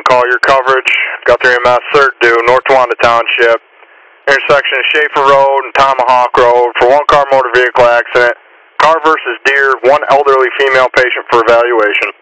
call your coverage. Got their EMS cert due, North Towanda Township, intersection of Schaefer Road and Tomahawk Road for one car motor vehicle accident. Car versus deer, one elderly female patient for evaluation.